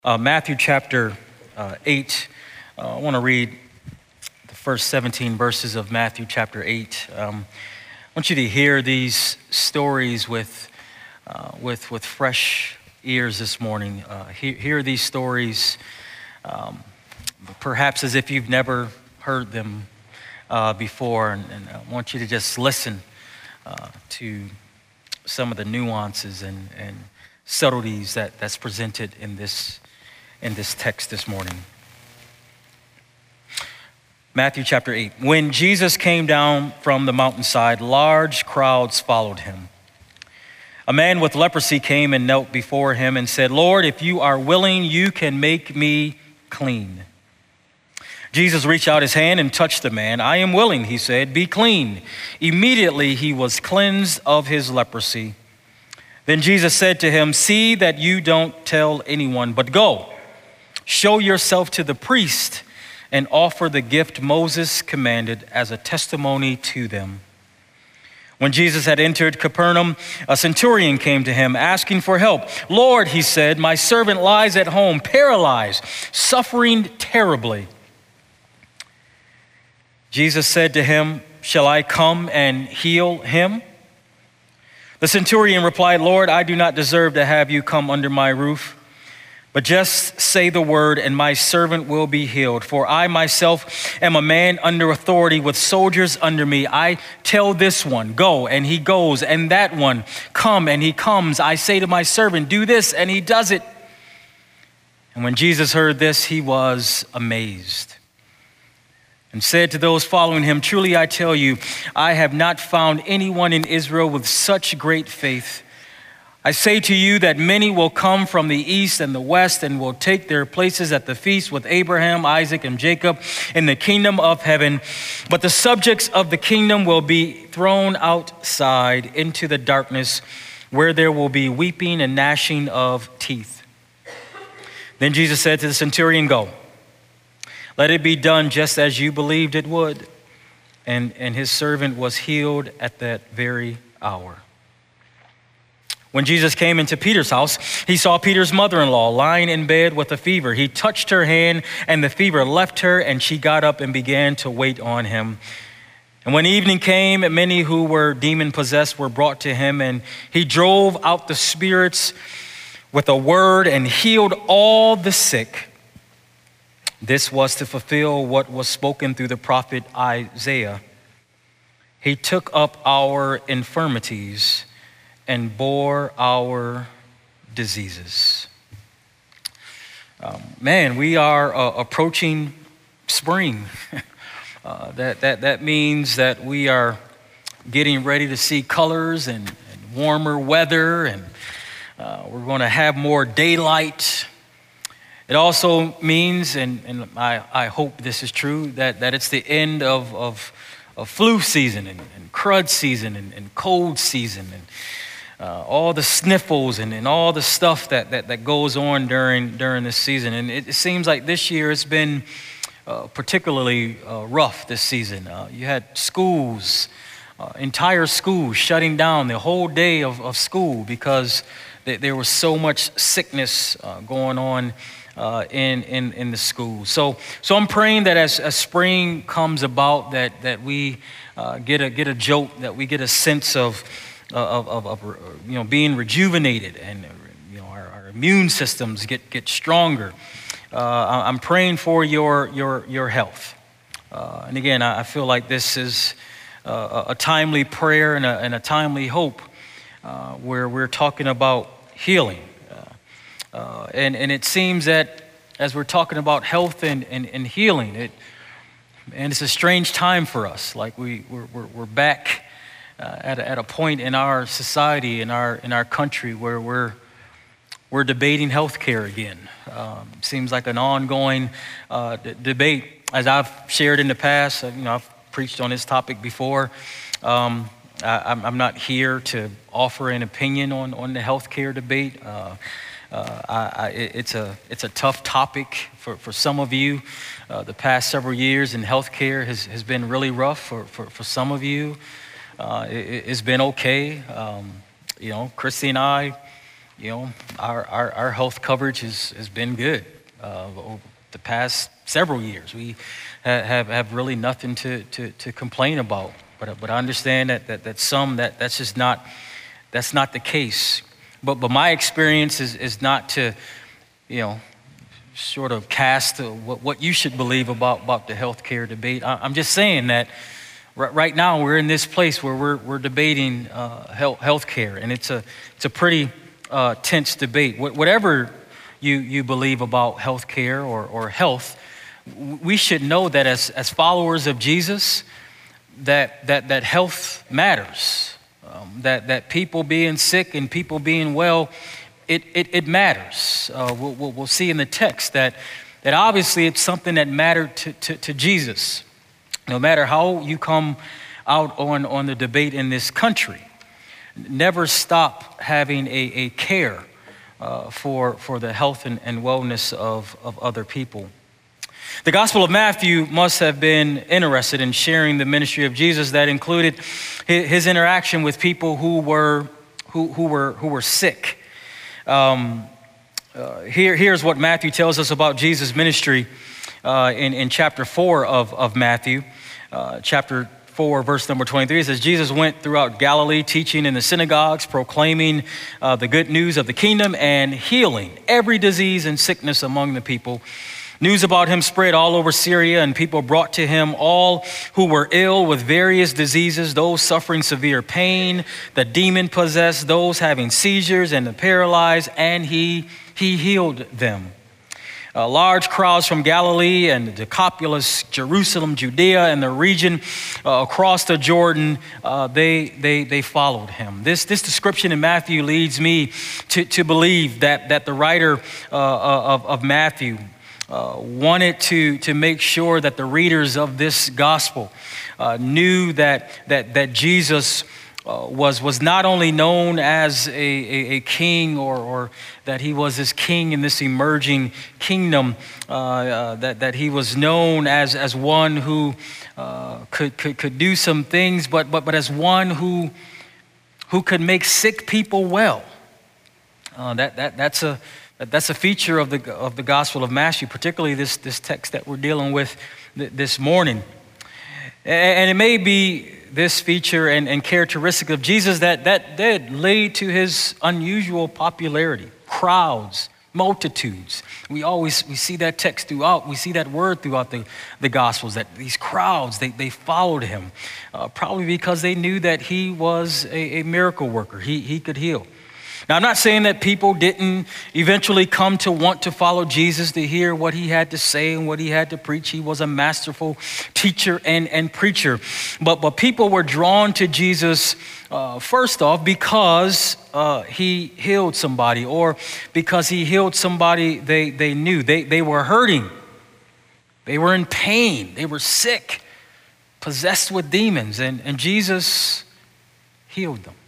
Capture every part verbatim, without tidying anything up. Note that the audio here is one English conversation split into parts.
Uh, Matthew chapter uh, eight. Uh, I want to read the first seventeen verses of Matthew chapter eight. Um, I want you to hear these stories with, uh, with, with fresh ears this morning. Uh, he, hear these stories um, perhaps as if you've never heard them uh, before. And, and I want you to just listen uh, to some of the nuances and, and subtleties that, that's presented in this in this text this morning. Matthew chapter eight. When Jesus came down from the mountainside, large crowds followed him. A man with leprosy came and knelt before him and said, "Lord, if you are willing, you can make me clean." Jesus reached out his hand and touched the man. "I am willing," he said, "be clean." Immediately he was cleansed of his leprosy. Then Jesus said to him, "See that you don't tell anyone, but go. Show yourself to the priest and offer the gift Moses commanded as a testimony to them." When Jesus had entered Capernaum, a centurion came to him asking for help. "Lord," he said, "my servant lies at home, paralyzed, suffering terribly." Jesus said to him, "Shall I come and heal him?" The centurion replied, "Lord, I do not deserve to have you come under my roof. But just say the word and my servant will be healed. For I myself am a man under authority with soldiers under me. I tell this one, 'Go,' and he goes, and that one, 'Come,' and he comes. I say to my servant, 'Do this,' and he does it." And when Jesus heard this, he was amazed and said to those following him, "Truly I tell you, I have not found anyone in Israel with such great faith. I say to you that many will come from the east and the west and will take their places at the feast with Abraham, Isaac, and Jacob in the kingdom of heaven. But the subjects of the kingdom will be thrown outside into the darkness, where there will be weeping and gnashing of teeth." Then Jesus said to the centurion, "Go, let it be done just as you believed it would." And, and his servant was healed at that very hour. When Jesus came into Peter's house, he saw Peter's mother-in-law lying in bed with a fever. He touched her hand, and the fever left her, and she got up and began to wait on him. And when evening came, many who were demon-possessed were brought to him, and he drove out the spirits with a word and healed all the sick. This was to fulfill what was spoken through the prophet Isaiah. "He took up our infirmities and bore our diseases." Um, man, we are uh, approaching spring. uh, that, that, that means that we are getting ready to see colors and, and warmer weather, and uh, we're going to have more daylight. It also means, and, and I, I hope this is true, that, that it's the end of, of, of flu season and, and crud season and, and cold season and Uh, all the sniffles and, and all the stuff that, that, that goes on during during this season. And it, it seems like this year it's been uh, particularly uh, rough this season. Uh, you had schools, uh, entire schools shutting down the whole day of, of school because th- there was so much sickness uh, going on uh, in, in, in the schools. So so I'm praying that as, as spring comes about, that, that we uh, get a get a jolt, that we get a sense of Of, of, of you know, being rejuvenated, and you know, our, our immune systems get get stronger. Uh, I'm praying for your your your health, uh, and again, I feel like this is a, a timely prayer and a, and a timely hope, uh, where we're talking about healing, uh, uh, and and it seems that as we're talking about health and and, and healing, it and it's a strange time for us. Like we we're we're, we're back. Uh, at, a, at a point in our society, in our in our country, where we're we're debating health care again. Um, seems like an ongoing uh, d- debate. As I've shared in the past, uh, you know, I've preached on this topic before. Um, I, I'm, I'm not here to offer an opinion on, on the health care debate. Uh, uh, I, I, it's a it's a tough topic for, for some of you. Uh, the past several years in health care has, has been really rough for, for, for some of you. Uh, it, it's been okay. Um, you know, Christy and I, you know, our, our, our health coverage has, has been good uh, over the past several years. We ha- have, have really nothing to, to, to complain about. But, but I understand that, that, that some, that, that's just not, that's not the case. But, but my experience is, is not to, you know, sort of cast what, what you should believe about, about the healthcare debate. I, I'm just saying that right, right now we're in this place where we're, we're debating uh, health, healthcare, and it's a, it's a pretty uh, tense debate. Wh- whatever you, you believe about healthcare or, or health, we should know that as, as followers of Jesus, that, that, that health matters, um, that, that people being sick and people being well, it, it, it matters. Uh, we'll, we'll see in the text that, that obviously it's something that mattered to, to, to Jesus. No matter how you come out on, on the debate in this country, never stop having a, a care uh, for, for the health and, and wellness of, of other people. The Gospel of Matthew must have been interested in sharing the ministry of Jesus that included his interaction with people who were who, who were who were sick. Um, uh, here, here's what Matthew tells us about Jesus' ministry uh, in, in chapter four of, of Matthew. Uh, chapter four, verse number twenty-three, it says, Jesus went throughout Galilee, teaching in the synagogues, proclaiming uh, the good news of the kingdom, and healing every disease and sickness among the people. News about him spread all over Syria, and people brought to him all who were ill with various diseases, those suffering severe pain, the demon-possessed, those having seizures, and the paralyzed, and he, he healed them. Uh, large crowds from Galilee and the Decapolis, Jerusalem, Judea, and the region uh, across the Jordan, uh, they, they, they followed him. This, this description in Matthew leads me to, to believe that, that the writer uh, of, of Matthew Uh, wanted to, to make sure that the readers of this gospel uh, knew that, that, that Jesus uh, was, was not only known as a, a, a king or, or that he was this king in this emerging kingdom, uh, uh, that, that he was known as, as one who uh, could, could, could do some things, but, but, but as one who, who could make sick people well. Uh, that, that, that's a That's a feature of the of the Gospel of Matthew, particularly this, this text that we're dealing with th- this morning. And it may be this feature and, and characteristic of Jesus that, that did lead to his unusual popularity. Crowds, multitudes. We always we see that text throughout, we see that word throughout the, the Gospels, that these crowds, they, they followed him, uh, probably because they knew that he was a, a miracle worker. He, he could heal. Now, I'm not saying that people didn't eventually come to want to follow Jesus, to hear what he had to say and what he had to preach. He was a masterful teacher and, and preacher. But, but people were drawn to Jesus, uh, first off, because uh, he healed somebody, or because he healed somebody they, they knew. They, they were hurting. They were in pain. They were sick, possessed with demons, and, and Jesus healed them.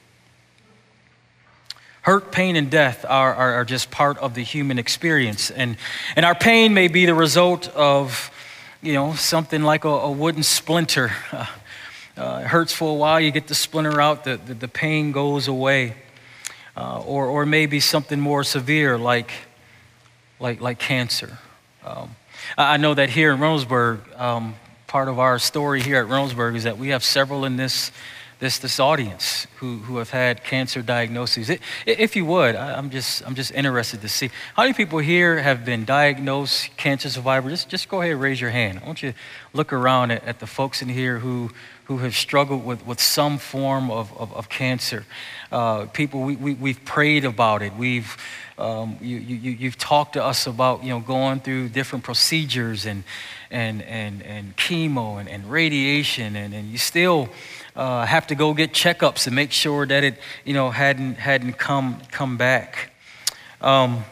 Hurt, pain, and death are, are, are just part of the human experience. And, and our pain may be the result of, you know, something like a, a wooden splinter. Uh, uh, it hurts for a while, you get the splinter out, the, the, the pain goes away. Uh, or, or maybe something more severe like, like, like cancer. Um, I know that here in Reynoldsburg, um, part of our story here at Reynoldsburg is that we have several in this This, this audience who, who have had cancer diagnoses. It, if you would, I, I'm just I'm just interested to see how many people here have been diagnosed cancer survivors. Just, just go ahead and raise your hand. I want you to look around at, at the folks in here who who have struggled with, with some form of, of, of cancer. Uh, people, we, we, we've prayed about it. We've um, you, you, you've talked to us about, you know, going through different procedures and and and, and chemo and, and radiation, and, and you still Uh, have to go get checkups and make sure that it, you know, hadn't hadn't come come back. Um,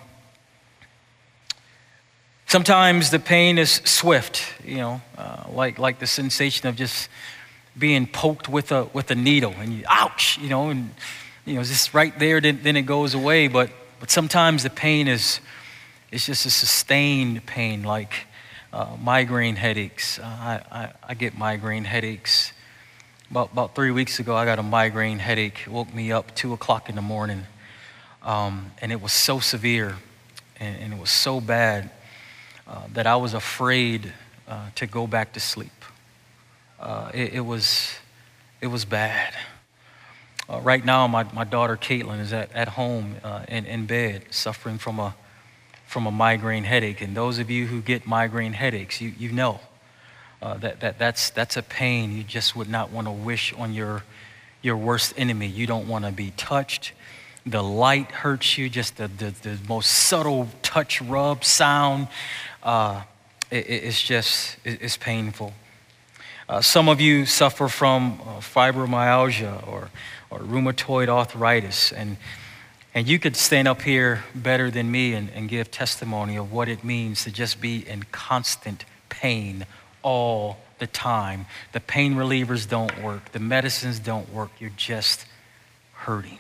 sometimes the pain is swift, you know, uh, like like the sensation of just being poked with a with a needle, and you, ouch, you know, and you know, just right there, then, then it goes away. But but sometimes the pain is it's just a sustained pain, like uh, migraine headaches. Uh, I, I I get migraine headaches. About, about three weeks ago, I got a migraine headache. It woke me up two o'clock in the morning. Um, and it was so severe and, and it was so bad uh, that I was afraid uh, to go back to sleep. Uh, it, it was it was bad. Uh, right now, my, my daughter Caitlin is at, at home uh, in, in bed suffering from a from a migraine headache. And those of you who get migraine headaches, you, you know uh, that, that that's that's a pain you just would not want to wish on your your worst enemy. You don't want to be touched. The light hurts you, just the, the, the most subtle touch, rub, sound. Uh, it, it's just, it, it's painful. Uh, some of you suffer from uh, fibromyalgia or, or rheumatoid arthritis, and, and you could stand up here better than me and, and give testimony of what it means to just be in constant pain all the time. The pain relievers don't work. The medicines don't work. You're just hurting.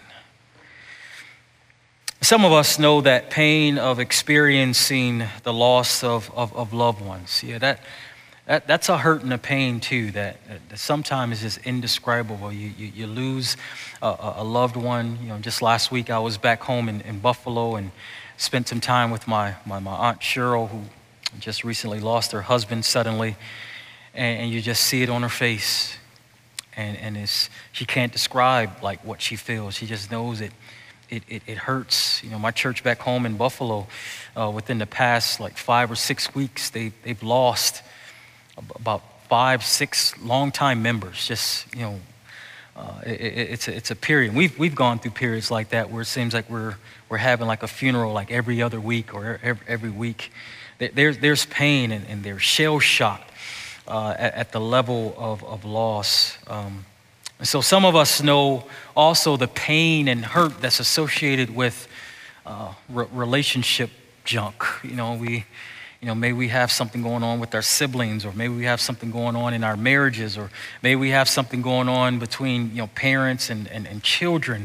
Some of us know that pain of experiencing the loss of, of, of loved ones. Yeah, that, that that's a hurt and a pain too that, that sometimes is indescribable. You, you, you lose a, a loved one. You know, just last week I was back home in, in Buffalo and spent some time with my, my, my Aunt Cheryl, who just recently lost her husband suddenly. And, and you just see it on her face. And, and it's, she can't describe like what she feels. She just knows it. It, it, it hurts. You know, my church back home in Buffalo, uh, within the past like five or six weeks, they, they've lost about five, six longtime members. Just, you know, uh, it, it, it's, a, it's a period. We've, we've gone through periods like that where it seems like we're, we're having like a funeral like every other week or every, every week. There's, there's pain and, and there's shell shock uh, at, at the level of, of loss. Um, And so some of us know also the pain and hurt that's associated with uh, re- relationship junk. You know, we, you know, maybe we have something going on with our siblings, or maybe we have something going on in our marriages, or maybe we have something going on between, you know, parents and, and, and children.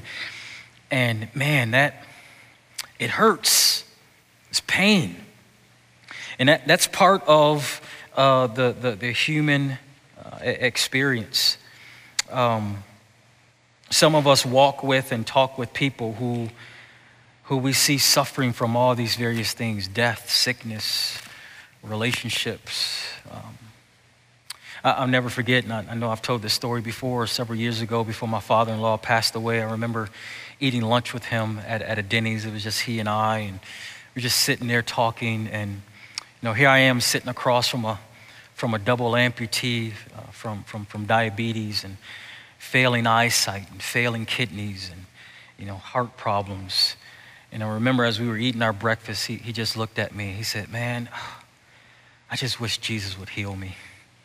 And man, that, it hurts. It's pain. And that, that's part of uh, the, the, the human uh, experience. Um, some of us walk with and talk with people who, who we see suffering from all these various things: death, sickness, relationships. Um, I, I'll never forget, and I, I know I've told this story before, several years ago before my father-in-law passed away. I remember eating lunch with him at, at a Denny's. It was just he and I, and we were just sitting there talking. And you know, here I am sitting across from a from a double amputee, uh, from, from, from diabetes and failing eyesight and failing kidneys and, you know, heart problems. And I remember as we were eating our breakfast, he, he just looked at me. He said, "Man, I just wish Jesus would heal me."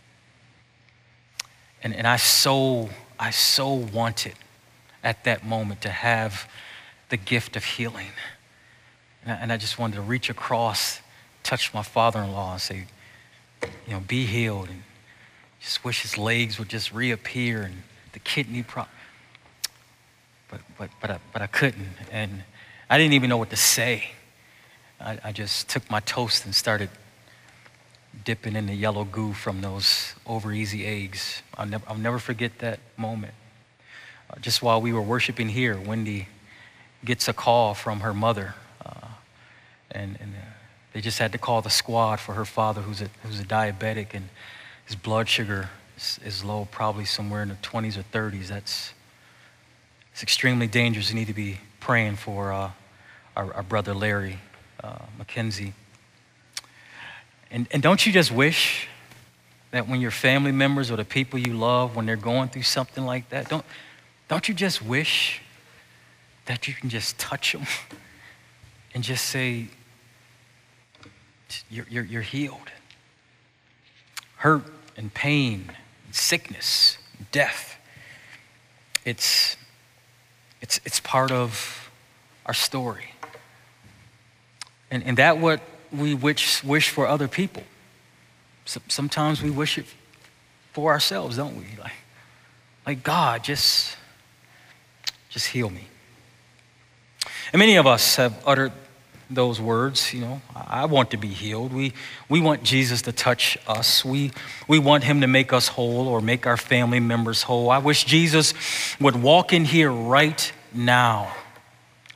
And, and I so, I so wanted at that moment to have the gift of healing. And I, and I just wanted to reach across, touch my father-in-law and say, you know, "Be healed," and just wish his legs would just reappear and the kidney problem. But but but I, but I couldn't, and I didn't even know what to say. I, I just took my toast and started dipping in the yellow goo from those over easy eggs. I'll never I'll never forget that moment. Uh, just while we were worshiping here, Wendy gets a call from her mother, uh, and and. Uh, They just had to call the squad for her father, who's a who's a diabetic, and his blood sugar is, is low, probably somewhere in the twenties or thirties. That's it's extremely dangerous. You need to be praying for uh, our, our brother Larry uh, McKenzie. And and don't you just wish that when your family members or the people you love, when they're going through something like that, don't don't you just wish that you can just touch them and just say, You're, you're, you're healed. Hurt and pain, and sickness, death. It's, it's, it's part of our story. And, and that what we wish, wish for other people. So, sometimes we wish it for ourselves, don't we? Like, like God, just, just heal me. And many of us have uttered those words. You know, I want to be healed. We we want Jesus to touch us. We we want him to make us whole or make our family members whole. I wish Jesus would walk in here right now,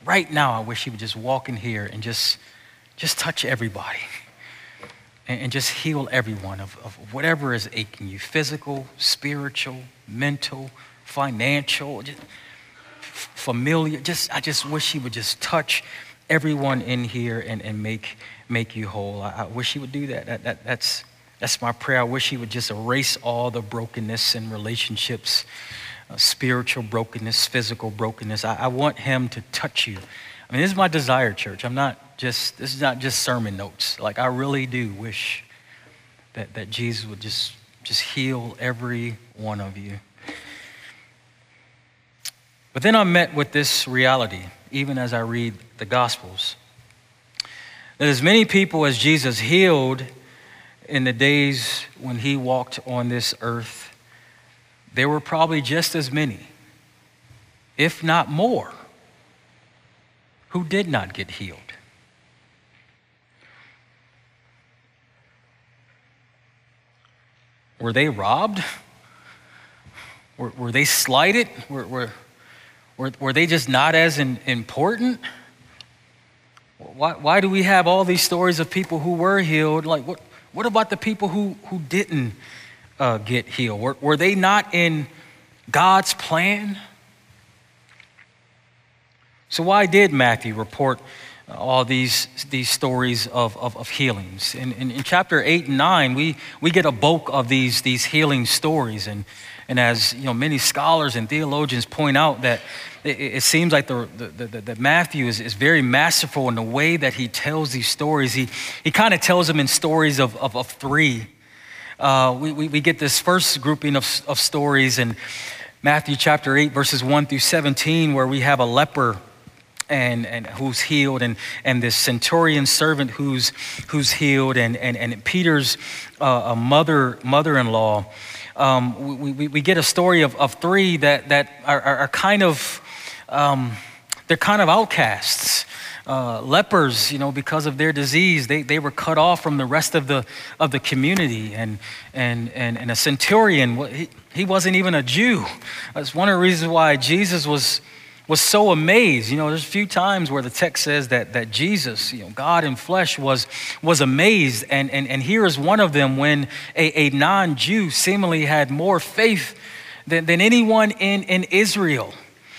right now, I wish he would just walk in here and just, just touch everybody and, and just heal everyone of, of whatever is aching you, physical, spiritual, mental, financial, just familiar. Just, I just wish he would just touch everyone in here and, and make, make you whole. I, I wish he would do that. That, that. That's, that's my prayer. I wish he would just erase all the brokenness in relationships, uh, spiritual brokenness, physical brokenness. I, I want him to touch you. I mean, this is my desire, church. I'm not just, this is not just sermon notes. Like, I really do wish that, that Jesus would just, just heal every one of you. But then I'm met with this reality, even as I read the Gospels, that as many people as Jesus healed in the days when he walked on this earth, there were probably just as many, if not more, who did not get healed. Were they robbed? Were, were they slighted? Were, were, were, were they just not as in, important? Why, why do we have all these stories of people who were healed? Like, what, what about the people who, who didn't uh, get healed? Were, were they not in God's plan? So why did Matthew report all these, these stories of, of, of healings? In, in, in chapter eight and nine, we, we get a bulk of these, these healing stories. And, and as you know, many scholars and theologians point out, that it, it seems like the, the, the, the Matthew is, is very masterful in the way that he tells these stories. He, he kind of tells them in stories of, of, of three. Uh, we, we, we get this first grouping of, of stories in Matthew chapter eight, verses one through seventeen, where we have a leper and and who's healed, and and this centurion servant who's who's healed, and and and Peter's uh, a mother mother-in-law. Um, we, we we get a story of, of three that that are, are, are kind of um, they're kind of outcasts. Uh, lepers, you know, because of their disease, they, they were cut off from the rest of the of the community. And and and, and a centurion, he, he wasn't even a Jew. That's one of the reasons why Jesus was was so amazed. You know, there's a few times where the text says that that Jesus, you know, God in flesh, was was amazed. And and, and here is one of them, when a, a non-Jew seemingly had more faith than, than anyone in, in Israel.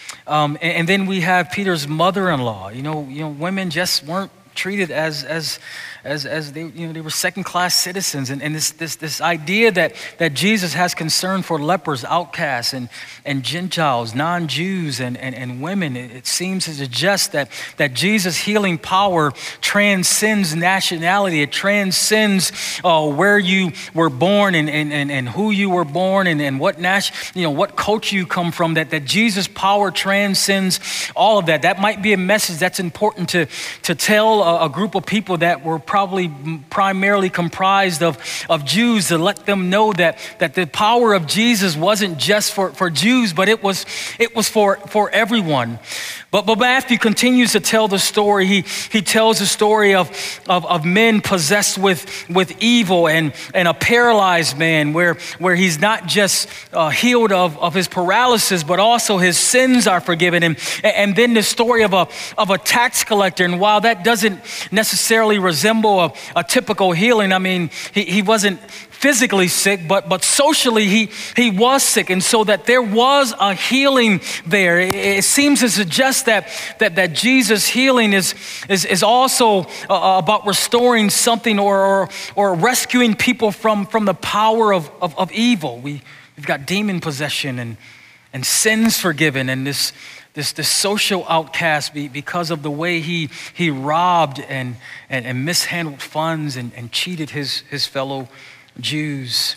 Um, and, and then we have Peter's mother-in-law. You know, you know, women just weren't treated as as as as they you know they were second-class citizens, and, and this this this idea that that Jesus has concern for lepers, outcasts, and and Gentiles, non-Jews, and and, and women. It, it seems to suggest that that Jesus' healing power transcends nationality. It transcends uh, where you were born, and and and, and who you were born, and, and what nation, you know, what culture you come from. That that Jesus' power transcends all of that. That might be a message that's important to to tell a, a group of people that were probably primarily comprised of, of Jews, to let them know that, that the power of Jesus wasn't just for, for Jews, but it was it was for, for everyone. But, but Matthew continues to tell the story. He, he tells the story of, of, of men possessed with, with evil, and, and a paralyzed man where, where he's not just uh, healed of, of his paralysis, but also his sins are forgiven him. And, and then the story of a, of a tax collector. And while that doesn't necessarily resemble a, a typical healing, I mean, he, he wasn't physically sick, but but socially he he was sick, and so that there was a healing there. It, it seems to suggest that that that Jesus' healing is is is also uh, about restoring something, or, or or rescuing people from from the power of of, of evil. We we've got demon possession and and sins forgiven, and this. This, this social outcast, because of the way he he robbed and and, and mishandled funds and, and cheated his his fellow Jews.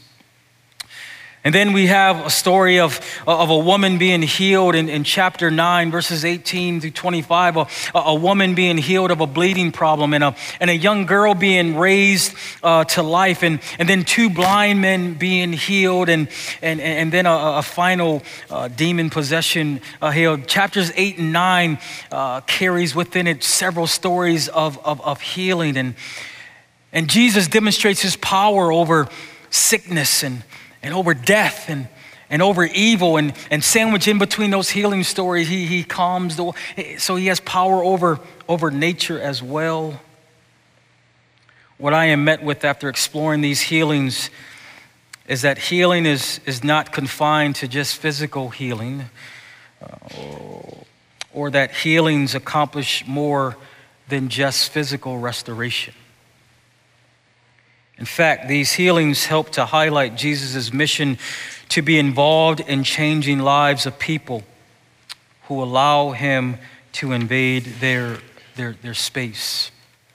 And then we have a story of, of a woman being healed in, in chapter nine, verses eighteen through twenty-five, a, a woman being healed of a bleeding problem, and a, and a young girl being raised uh, to life, and, and then two blind men being healed, and, and, and then a, a final uh, demon possession uh, healed. Chapters eight and nine uh, carries within it several stories of, of, of healing, and, and Jesus demonstrates his power over sickness and and over death, and and over evil, and, and sandwiched in between those healing stories, he, he calms the, so he has power over, over nature as well. What I am met with after exploring these healings is that healing is, is not confined to just physical healing, uh, or, or that healings accomplish more than just physical restoration. In fact, these healings help to highlight Jesus' mission to be involved in changing lives of people who allow him to invade their, their, their space.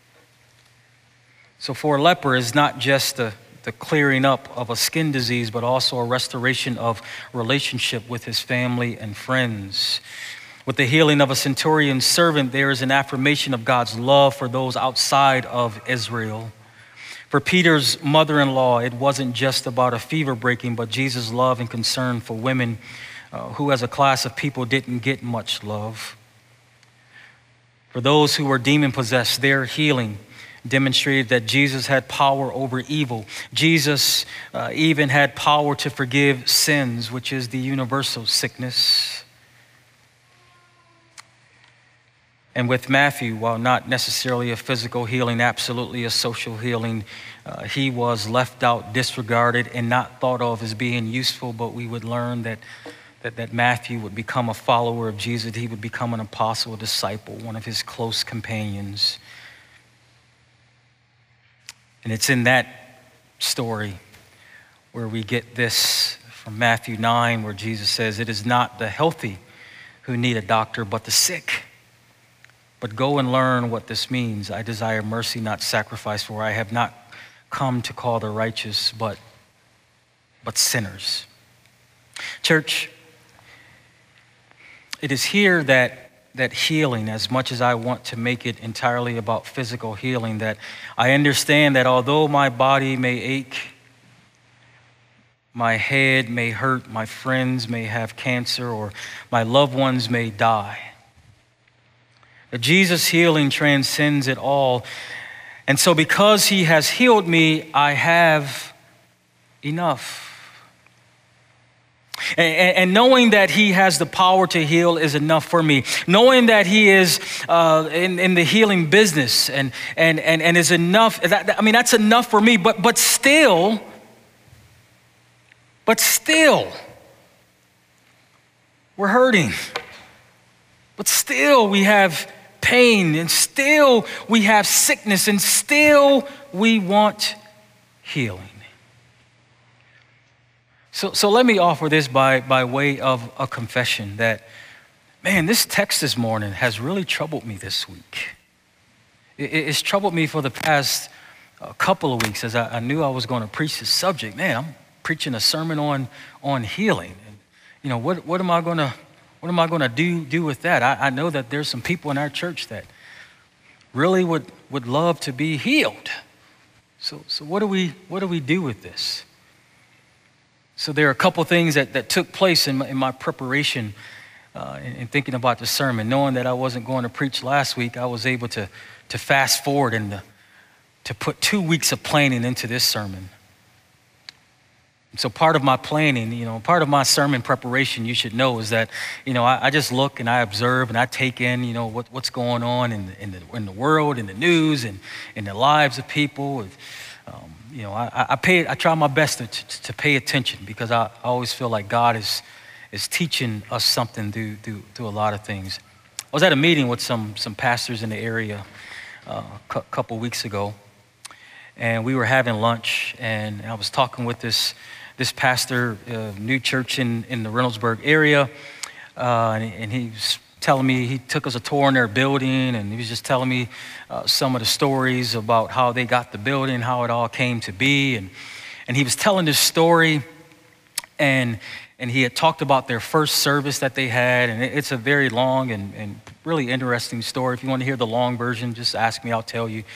So for a leper, it's not just the, the clearing up of a skin disease, but also a restoration of relationship with his family and friends. With the healing of a centurion's servant, there is an affirmation of God's love for those outside of Israel. For Peter's mother-in-law, it wasn't just about a fever breaking, but Jesus' love and concern for women uh, who as a class of people didn't get much love. For those who were demon-possessed, their healing demonstrated that Jesus had power over evil. Jesus uh, even had power to forgive sins, which is the universal sickness. And with Matthew, while not necessarily a physical healing, absolutely a social healing, uh, he was left out, disregarded, and not thought of as being useful. But we would learn that, that, that Matthew would become a follower of Jesus. He would become an apostle, a disciple, one of his close companions. And it's in that story where we get this from Matthew nine, where Jesus says, "It is not the healthy who need a doctor, but the sick. But go and learn what this means. I desire mercy, not sacrifice, for I have not come to call the righteous, but, but sinners." Church, it is here that, that healing, as much as I want to make it entirely about physical healing, that I understand that although my body may ache, my head may hurt, my friends may have cancer, or my loved ones may die, that Jesus' healing transcends it all. And so because he has healed me, I have enough. And, and knowing that he has the power to heal is enough for me. Knowing that he is uh, in, in the healing business and, and, and, and is enough, that, I mean, that's enough for me. But, but still, but still, we're hurting. But still we have pain, and still we have sickness, and still we want healing. So, so let me offer this by, by way of a confession that, man, this text this morning has really troubled me this week. It, it's troubled me for the past uh, couple of weeks as I, I knew I was going to preach this subject. Man, I'm preaching a sermon on, on healing. And, you know, what, what am I going to What am I going to do do with that? I, I know that there's some people in our church that really would, would love to be healed. So, so what do we what do we do with this? So there are a couple things that, that took place in my, in my preparation uh, in, in thinking about the sermon. Knowing that I wasn't going to preach last week, I was able to, to fast forward and to, to put two weeks of planning into this sermon. So part of my planning, you know, part of my sermon preparation, you should know, is that, you know, I, I just look and I observe and I take in, you know, what, what's going on in the, in the in the world, in the news, and in the lives of people. Um, you know, I, I pay, I try my best to, to, to pay attention, because I, I always feel like God is is teaching us something through, through through a lot of things. I was at a meeting with some some pastors in the area uh, a couple weeks ago, and we were having lunch, and I was talking with this. This pastor, uh, new church in, in the Reynoldsburg area, uh, and, and he was telling me, he took us a tour in their building, and he was just telling me uh, some of the stories about how they got the building, how it all came to be, and and he was telling this story, and and he had talked about their first service that they had, and it, it's a very long and, and really interesting story. If you want to hear the long version, just ask me, I'll tell you.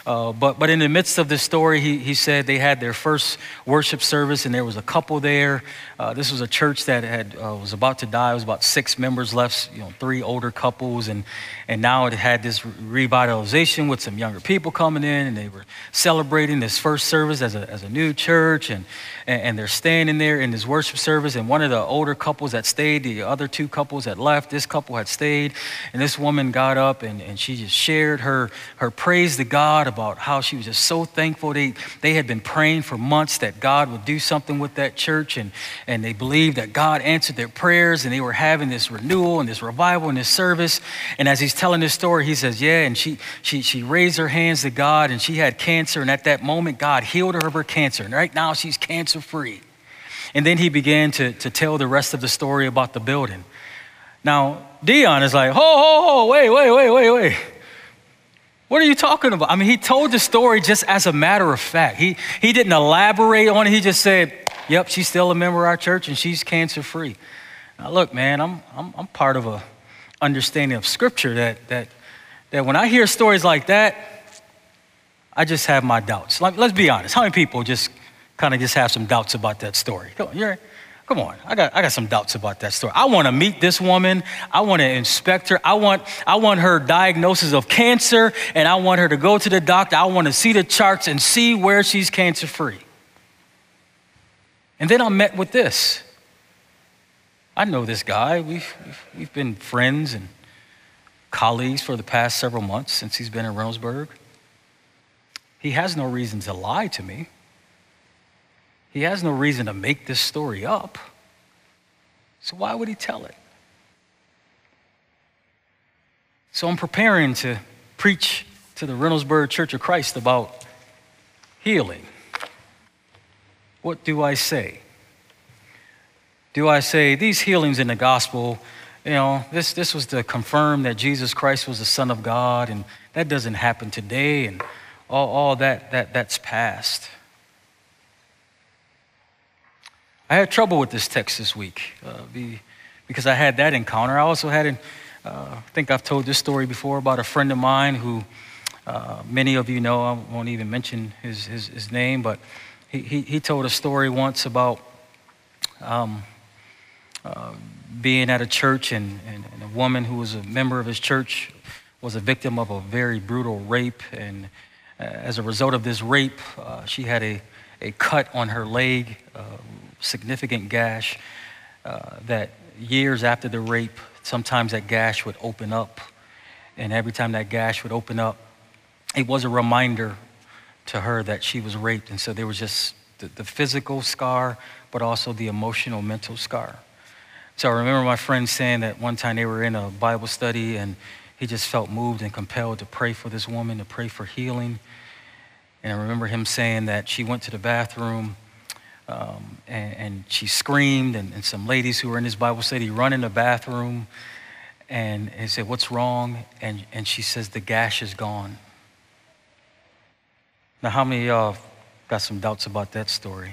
Uh, but, but in the midst of this story, he, he said they had their first worship service and there was a couple there. Uh, this was a church that had uh, was about to die. It was about six members left, you know, three older couples. And, and now it had this revitalization with some younger people coming in, and they were celebrating this first service as a, as a new church. And, and, and they're standing there in this worship service. And one of the older couples that stayed, the other two couples had left, this couple had stayed. And this woman got up and, and she just shared her, her praise to God about how she was just so thankful. They, they had been praying for months that God would do something with that church, and, and they believed that God answered their prayers, and they were having this renewal and this revival and this service. And as he's telling this story, he says, yeah, and she, she, she raised her hands to God, and she had cancer, and at that moment, God healed her of her cancer, and right now she's cancer free. And then he began to, to tell the rest of the story about the building. Now, Dion is like, ho, ho, ho, wait, wait, wait, wait, wait. What are you talking about? I mean, he told the story just as a matter of fact. He, he didn't elaborate on it. He just said, yep, she's still a member of our church and she's cancer free. Now, look, man, I'm, I'm, I'm part of a understanding of scripture that, that, that when I hear stories like that, I just have my doubts. Like, let's be honest. How many people just kind of just have some doubts about that story? Come on, you're, come on. I got, I got some doubts about that story. I want to meet this woman. I want to inspect her. I want, I want her diagnosis of cancer, and I want her to go to the doctor. I want to see the charts and see where she's cancer free. And then I'm met with this. I know this guy. We've, we've, we've been friends and colleagues for the past several months since he's been in Reynoldsburg. He has no reason to lie to me. He has no reason to make this story up. So why would he tell it? So I'm preparing to preach to the Reynoldsburg Church of Christ about healing. What do I say? Do I say these healings in the gospel, you know, this, this was to confirm that Jesus Christ was the Son of God, and that doesn't happen today, and all, all that, that that's past. I had trouble with this text this week uh, be, because I had that encounter. I also had, an, uh, I think I've told this story before about a friend of mine who uh, many of you know. I won't even mention his, his, his name, but he, he, he told a story once about um, uh, being at a church and, and, and a woman who was a member of his church was a victim of a very brutal rape. And uh, as a result of this rape, uh, she had a, a cut on her leg, uh, significant gash uh, that years after the rape, sometimes that gash would open up. And every time that gash would open up, it was a reminder to her that she was raped. And so there was just the, the physical scar, but also the emotional, mental scar. So I remember my friend saying that one time they were in a Bible study and he just felt moved and compelled to pray for this woman, to pray for healing. And I remember him saying that she went to the bathroom Um, and, and she screamed, and, and some ladies who were in this Bible study run in the bathroom, and he said, what's wrong? And, and she says, the gash is gone. Now, how many of y'all got some doubts about that story?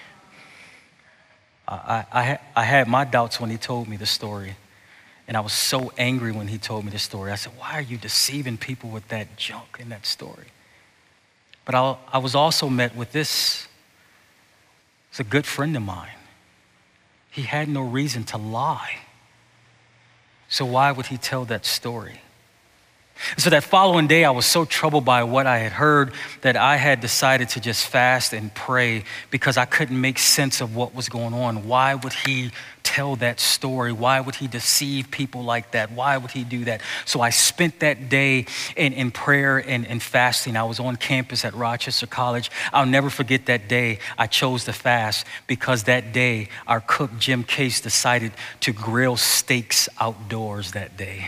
I, I, I had my doubts when he told me the story, and I was so angry when he told me the story. I said, why are you deceiving people with that junk in that story? But I, I was also met with this. It's a good friend of mine. He had no reason to lie. So why would he tell that story? So that following day, I was so troubled by what I had heard that I had decided to just fast and pray because I couldn't make sense of what was going on. Why would he tell that story? Why would he deceive people like that? Why would he do that? So I spent that day in, in prayer and, and fasting. I was on campus at Rochester College. I'll never forget that day I chose to fast because that day our cook, Jim Case, decided to grill steaks outdoors that day.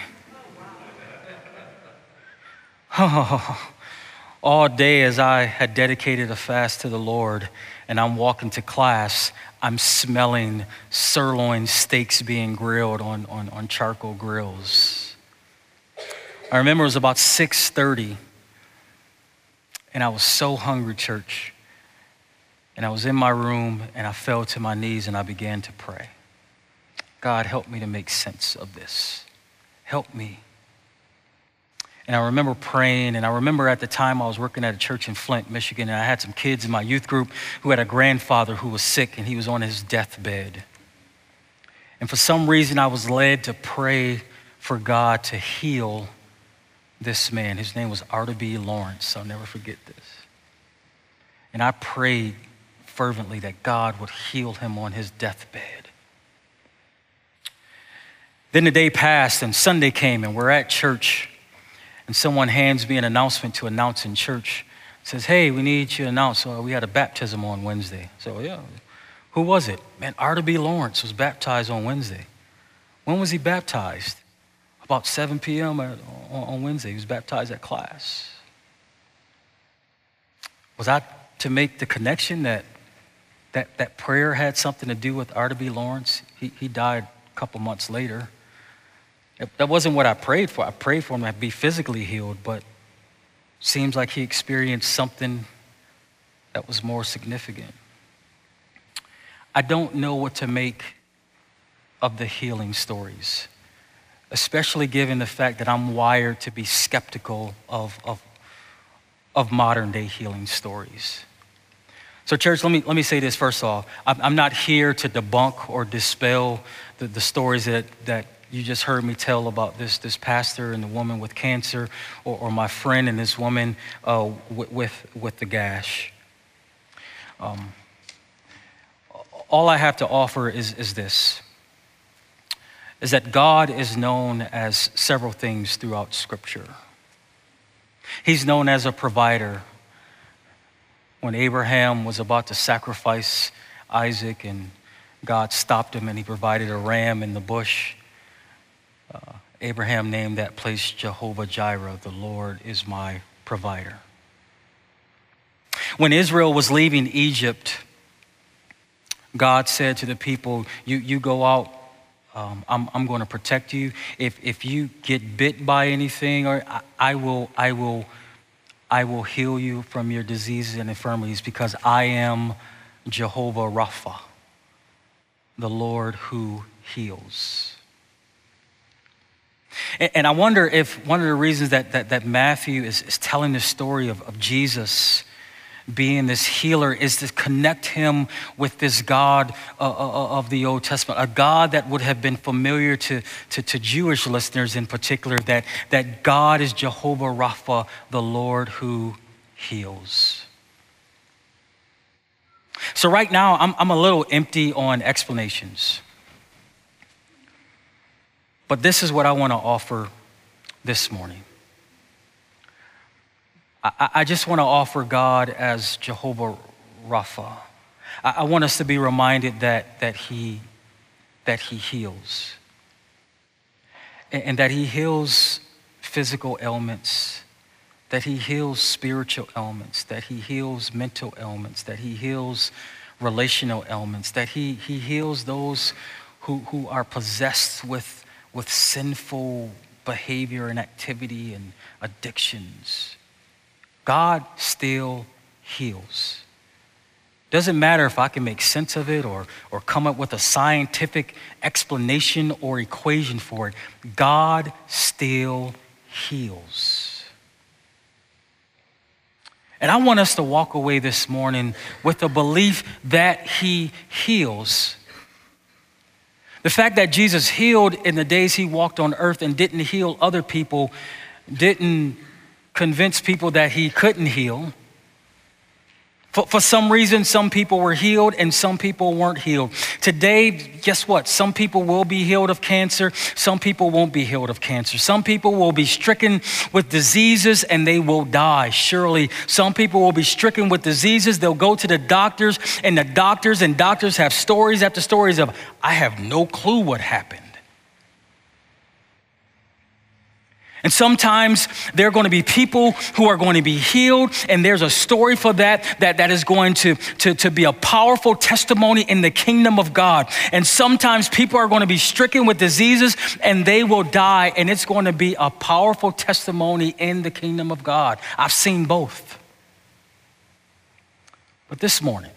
All day as I had dedicated a fast to the Lord and I'm walking to class, I'm smelling sirloin steaks being grilled on, on, on charcoal grills. I remember it was about six thirty and I was so hungry, church. And I was in my room and I fell to my knees and I began to pray. God, help me to make sense of this. Help me. And I remember praying, and I remember at the time I was working at a church in Flint, Michigan, and I had some kids in my youth group who had a grandfather who was sick, and he was on his deathbed. And for some reason, I was led to pray for God to heal this man. His name was Artaby Lawrence. I'll never forget this. And I prayed fervently that God would heal him on his deathbed. Then the day passed, and Sunday came, and we're at church. And someone hands me an announcement to announce in church. It says, hey, we need you to announce. So we had a baptism on Wednesday. So yeah, who was it? Man, Artaby Lawrence was baptized on Wednesday. When was he baptized? About seven p.m. on Wednesday. He was baptized at class. Was I to make the connection that that, that prayer had something to do with Artaby Lawrence? He, he died a couple months later. That wasn't what I prayed for. I prayed for him to be physically healed, but seems like he experienced something that was more significant. I don't know what to make of the healing stories, especially given the fact that I'm wired to be skeptical of, of, of modern day healing stories. So church, let me, let me say this first of all. I'm, I'm not here to debunk or dispel the, the stories that, that you just heard me tell about this, this pastor and the woman with cancer, or, or my friend and this woman uh, with, with, with the gash. Um, all I have to offer is, is this, is that God is known as several things throughout Scripture. He's known as a provider. When Abraham was about to sacrifice Isaac and God stopped him and he provided a ram in the bush, Uh, Abraham named that place Jehovah Jireh, the Lord is my provider. When Israel was leaving Egypt, God said to the people, you, you go out, um, I'm, I'm going to protect you. If, if you get bit by anything, or I, I will, I will, I will heal you from your diseases and infirmities, because I am Jehovah Rapha, the Lord who heals. And I wonder if one of the reasons that, that, that Matthew is, is telling the story of, of Jesus being this healer is to connect him with this God uh, of the Old Testament, a God that would have been familiar to, to, to Jewish listeners in particular, that, that God is Jehovah Rapha, the Lord who heals. So right now, I'm, I'm a little empty on explanations. But this is what I want to offer this morning. I, I just want to offer God as Jehovah Rapha. I, I want us to be reminded that, that, he, that he heals. And, and that he heals physical ailments, that he heals spiritual ailments, that he heals mental ailments, that he heals relational ailments, that he, he heals those who, who are possessed with with sinful behavior and activity and addictions. God still heals. Doesn't matter if I can make sense of it or, or come up with a scientific explanation or equation for it. God still heals. And I want us to walk away this morning with the belief that he heals. The fact that Jesus healed in the days he walked on earth and didn't heal other people didn't convince people that he couldn't heal. For, for some reason, some people were healed and some people weren't healed. Today, guess what? Some people will be healed of cancer. Some people won't be healed of cancer. Some people will be stricken with diseases and they will die, surely. Some people will be stricken with diseases. They'll go to the doctors, and the doctors and doctors have stories after stories of, I have no clue what happened. And sometimes there are going to be people who are going to be healed, and there's a story for that that, that is going to, to, to be a powerful testimony in the kingdom of God. And sometimes people are going to be stricken with diseases and they will die, and it's going to be a powerful testimony in the kingdom of God. I've seen both. But this morning,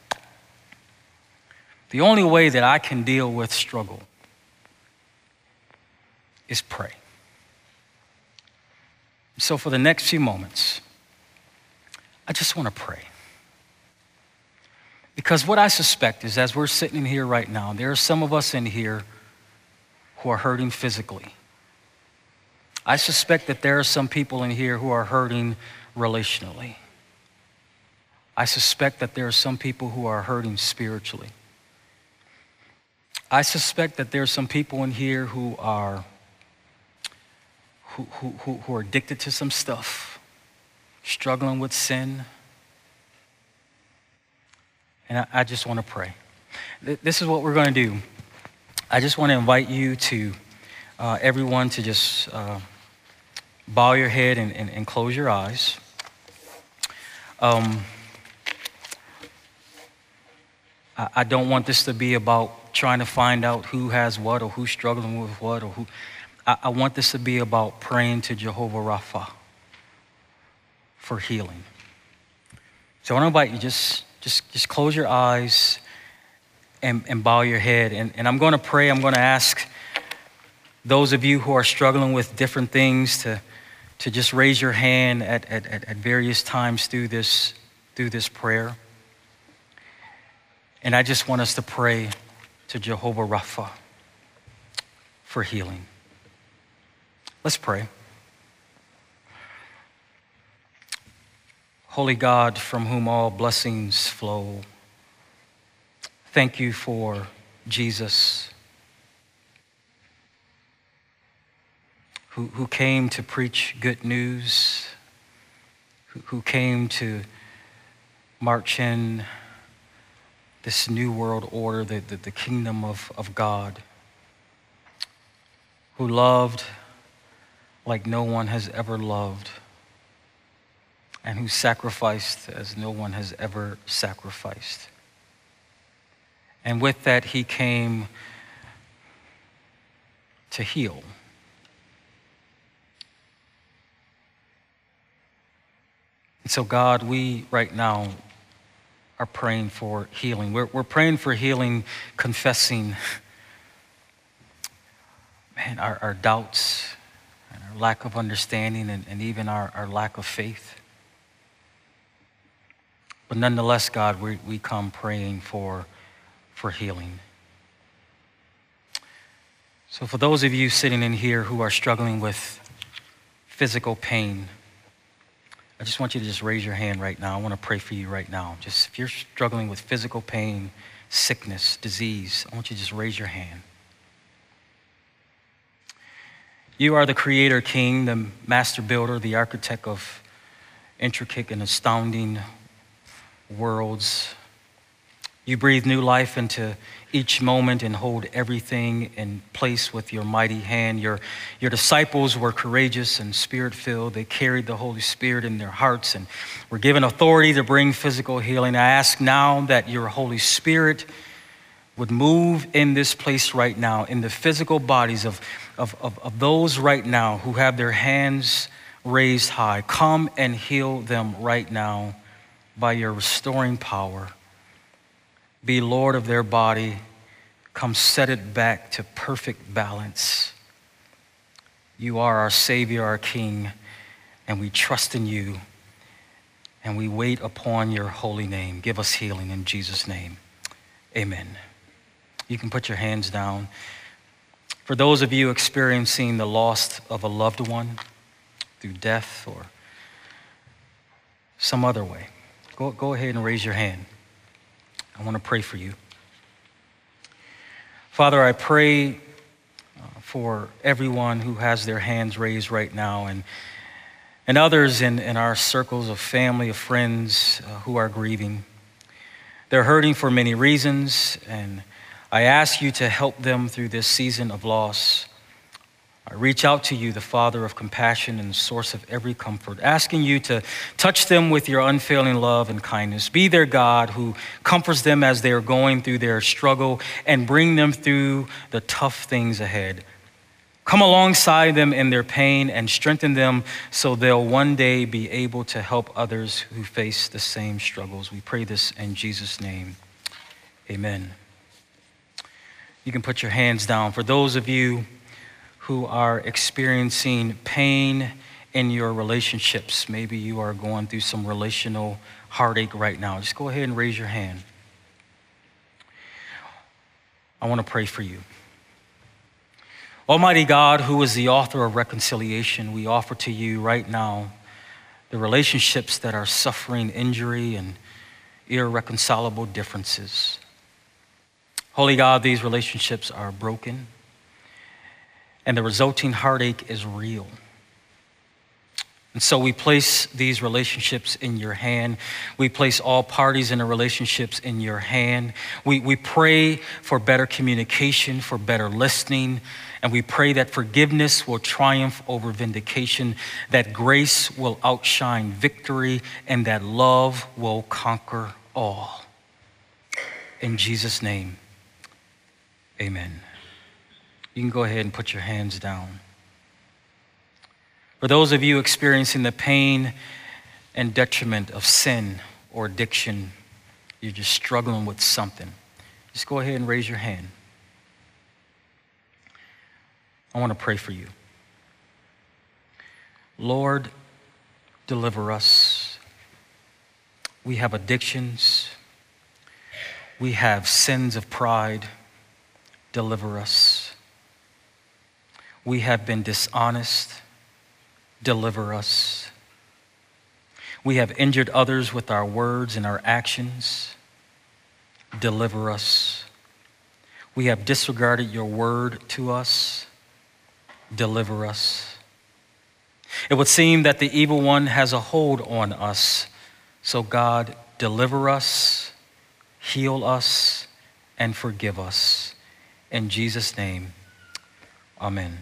the only way that I can deal with struggle is pray. So for the next few moments, I just want to pray. Because what I suspect is, as we're sitting in here right now, there are some of us in here who are hurting physically. I suspect that there are some people in here who are hurting relationally. I suspect that there are some people who are hurting spiritually. I suspect that there are some people in here who are who, who, who, who are addicted to some stuff, struggling with sin. And I, I just want to pray. This is what we're going to do. I just want to invite you to, uh, everyone to just uh, bow your head and, and, and close your eyes. Um, I, I don't want this to be about trying to find out who has what or who's struggling with what or who. I, I want this to be about praying to Jehovah Rapha for healing. So I want to invite you, just, just, just close your eyes and, and bow your head. And, and I'm going to pray. I'm going to ask those of you who are struggling with different things to, to just raise your hand at, at, at various times through this, through this prayer. And I just want us to pray to Jehovah Rapha for healing. Let's pray. Holy God, from whom all blessings flow, thank you for Jesus, who, who came to preach good news, who, who came to march in this new world order, the, the, the kingdom of, of God, who loved like no one has ever loved, and who sacrificed as no one has ever sacrificed. And with that, he came to heal. And so God, we right now are praying for healing. We're, we're praying for healing, confessing, man, our, our doubts and our lack of understanding and, and even our, our lack of faith. But nonetheless, God, we, we come praying for, for healing. So for those of you sitting in here who are struggling with physical pain, I just want you to just raise your hand right now. I want to pray for you right now. Just if you're struggling with physical pain, sickness, disease, I want you to just raise your hand. You are the creator king, the master builder, the architect of intricate and astounding worlds. You breathe new life into each moment and hold everything in place with your mighty hand. Your, your disciples were courageous and spirit-filled. They carried the Holy Spirit in their hearts and were given authority to bring physical healing. I ask now that your Holy Spirit would move in this place right now, in the physical bodies of, of, of, of those right now who have their hands raised high. Come and heal them right now by your restoring power. Be Lord of their body. Come set it back to perfect balance. You are our Savior, our King, and we trust in you, and we wait upon your holy name. Give us healing in Jesus' name. Amen. You can put your hands down. For those of you experiencing the loss of a loved one through death or some other way, go, go ahead and raise your hand. I want to pray for you. Father, I pray uh, for everyone who has their hands raised right now and, and others in, in our circles of family, of friends uh, who are grieving. They're hurting for many reasons, and I ask you to help them through this season of loss. I reach out to you, the Father of compassion and the source of every comfort, asking you to touch them with your unfailing love and kindness. Be their God who comforts them as they are going through their struggle and bring them through the tough things ahead. Come alongside them in their pain and strengthen them so they'll one day be able to help others who face the same struggles. We pray this in Jesus' name. Amen. You can put your hands down. For those of you who are experiencing pain in your relationships. Maybe you are going through some relational heartache right now. Just go ahead and raise your hand. I want to pray for you. Almighty God, who is the author of reconciliation, we offer to you right now the relationships that are suffering injury and irreconcilable differences. Holy God, these relationships are broken, and the resulting heartache is real. And so we place these relationships in your hand. We place all parties in the relationships in your hand. We, we pray for better communication, for better listening, and we pray that forgiveness will triumph over vindication, that grace will outshine victory, and that love will conquer all. In Jesus' name, amen. You can go ahead and put your hands down. For those of you experiencing the pain and detriment of sin or addiction, you're just struggling with something, just go ahead and raise your hand. I want to pray for you. Lord, deliver us. We have addictions. We have sins of pride. Deliver us. We have been dishonest. Deliver us. We have injured others with our words and our actions. Deliver us. We have disregarded your word to us. Deliver us. It would seem that the evil one has a hold on us. So God, deliver us, heal us, and forgive us. In Jesus' name, amen.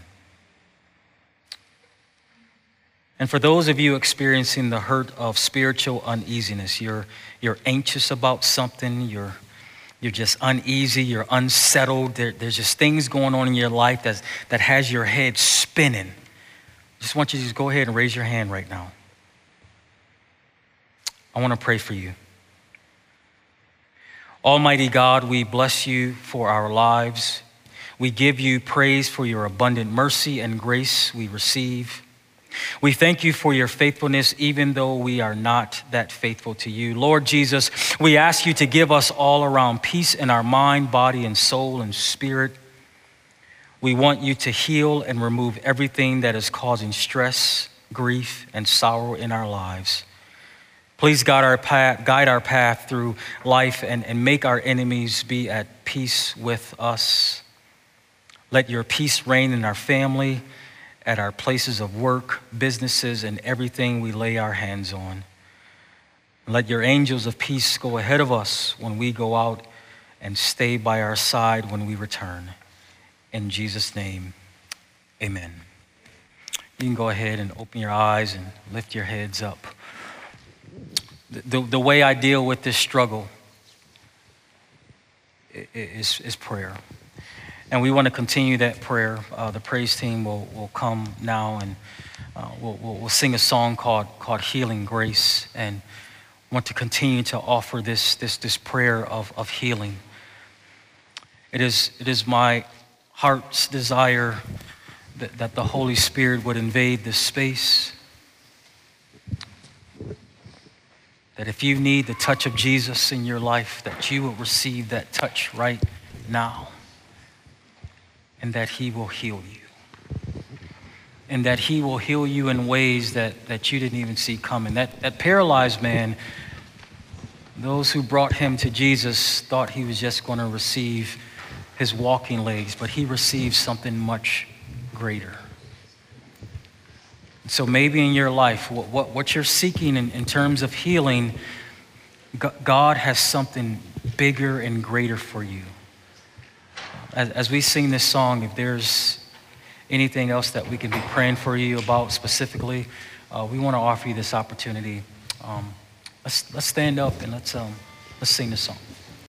And for those of you experiencing the hurt of spiritual uneasiness, you're, you're anxious about something, you're, you're just uneasy, you're unsettled, there, there's just things going on in your life that's, that has your head spinning. I just want you to just go ahead and raise your hand right now. I want to pray for you. Almighty God, we bless you for our lives. We give you praise for your abundant mercy and grace we receive. We thank you for your faithfulness, even though we are not that faithful to you. Lord Jesus, we ask you to give us all around peace in our mind, body, and soul and spirit. We want you to heal and remove everything that is causing stress, grief, and sorrow in our lives. Please guide our path, guide our path through life and, and make our enemies be at peace with us. Let your peace reign in our family, at our places of work, businesses, and everything we lay our hands on. Let your angels of peace go ahead of us when we go out and stay by our side when we return. In Jesus' name, amen. You can go ahead and open your eyes and lift your heads up. The, the, the way I deal with this struggle is, is prayer. And we want to continue that prayer. Uh, the praise team will, will come now and uh, we'll, we'll, we'll sing a song called, called Healing Grace, and want to continue to offer this, this, this prayer of, of healing. It is, it is my heart's desire that, that the Holy Spirit would invade this space. That if you need the touch of Jesus in your life, that you will receive that touch right now. And that he will heal you. And that he will heal you in ways that, that you didn't even see coming. That, that paralyzed man, those who brought him to Jesus thought he was just going to receive his walking legs, but he received something much greater. So maybe in your life, what, what, what you're seeking in, in terms of healing, God has something bigger and greater for you. As, as we sing this song, if there's anything else that we can be praying for you about specifically, uh, we want to offer you this opportunity. Um, let's, let's stand up and let's, um, let's sing this song.